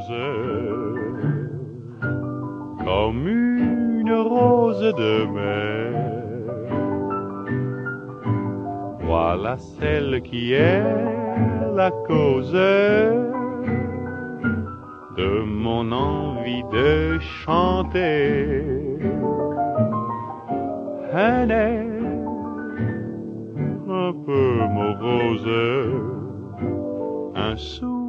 rose, comme une rose de mer. Voilà celle qui est la cause de mon envie de chanter. Un air un peu morose, un sourire